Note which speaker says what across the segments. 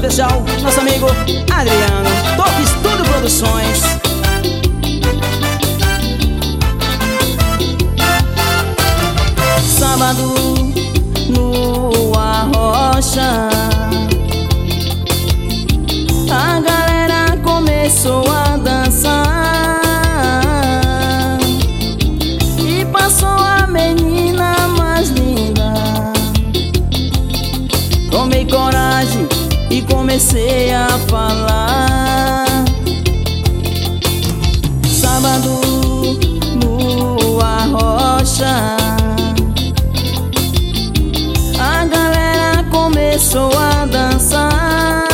Speaker 1: especial, nosso amigo Adriano, Top Estúdio Produções. Sábado no Arrocha, a galera começou a dançar e passou a menina mais linda. Tomei coragem e comecei a falar. Sábado no Arrocha, a galera começou a dançar.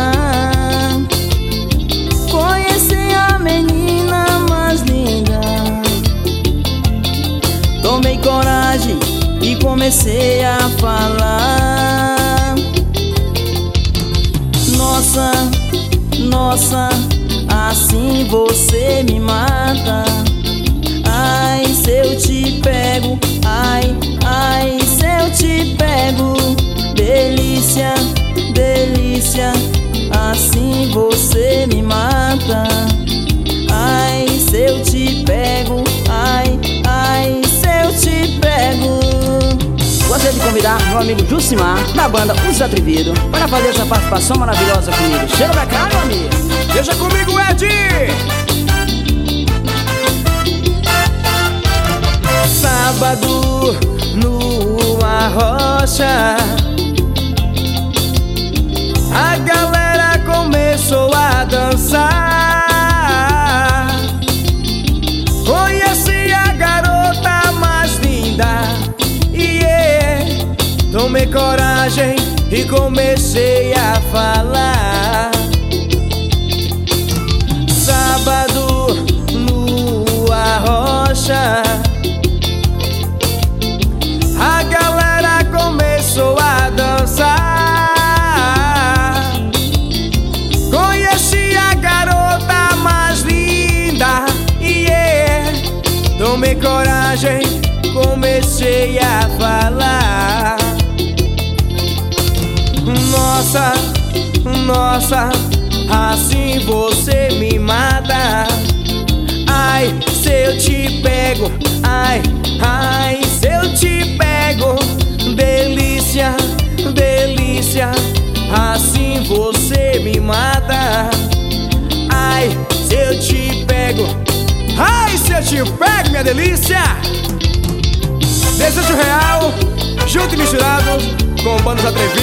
Speaker 1: Conheci a menina mais linda. Tomei coragem e comecei a falar. Nossa, nossa, assim você me mata. Ai, se eu te pego, ai, ai, se eu te pego. Delícia, delícia, assim você me mata. Ai, se eu te pego, ai, ai, se eu te pego. Gostaria de convidar meu amigo Jucimar, da banda Os Atrevidos, para fazer essa participação maravilhosa comigo. Chega pra cá, meu amigo.
Speaker 2: Deixa comigo, Ed! Sábado no Arrocha, a galera começou a dançar. Conheci a garota mais linda, tomei coragem e comecei a falar. Sábado no Arrocha, a galera começou a dançar. Conheci a garota mais linda, tomei coragem, comecei a falar. Nossa, nossa, assim você me mata. Ai, se eu te pego, ai, ai, se eu te pego. Delícia, delícia, assim você me mata. Ai, se eu te pego, ai, se eu te pego, minha delícia. Desejo real, junto e misturado com bandas atrevidas.